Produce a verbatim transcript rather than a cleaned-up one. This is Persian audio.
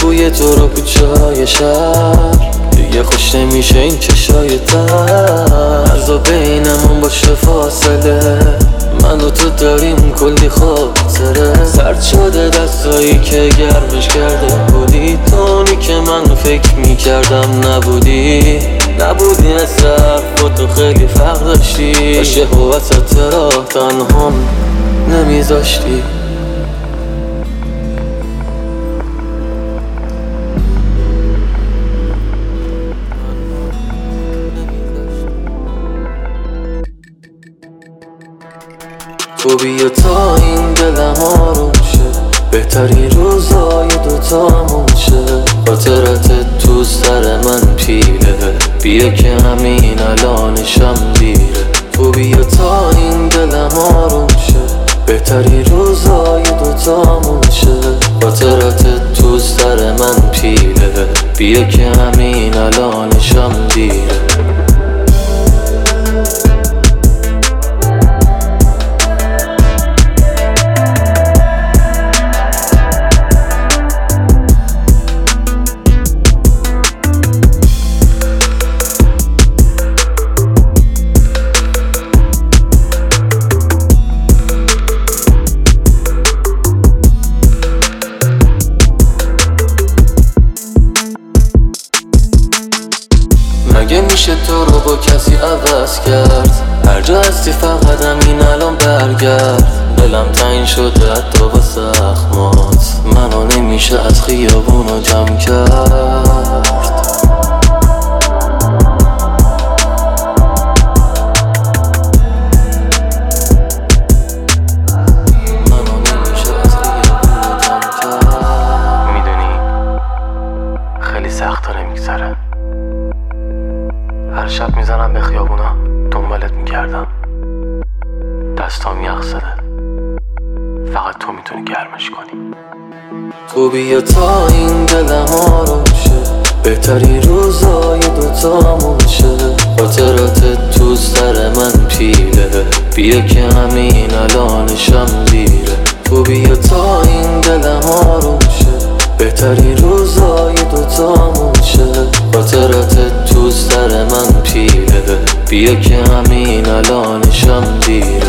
بوی تو رو کوچه های شهر، دیگه خوش نمیشه این چشای تر. عذاب بینمون باشه فاصله، من و تو داریم کلی خاطره. سرد شده دستایی که گرمش کرده بودی، تو اونی که من فکر میکردم نبودی. نبودی از با تو خیلی فرق داشتی، باشه و وسط راه تنهام نمیذاشتی. تو بیا تا این دلم آروم شه، بهترین روزای دوتامون شه. خاطرت تو سر من پیله، بیا که همین الانشم دیره. تو بیا تا این دلم آروم شه، بهترین روزای دوتامون شه. خاطرت تو سر من پیله، بیا که همین الانشم دیره. مگه میشه تو رو با کسی عوض کرد؟ هر جا هستی فقط همین الان برگرد. دلم تنگ شده حتی با زخمات، منو نمیشه از خیابونو جمع کرد. منو نمیشه از خیابونو جمع کرد. میدونی خیلی سخت داره میگذره. هر شب میزنم به خیابونا دنبالت میکردم، دستام یخ زده، فقط تو میتونی گرمش کنی. تو بیا تا این دلم آروم شه، بهترین روزای دوتامون شه. خاطرت تو سر من پیله، بیا که همین الانشم دیره. تو بیا تا این دلم آروم شه، بهترین روزای دوتامون شه. خاطرت تو سر من پیله، بیا که همین الانشم دیره.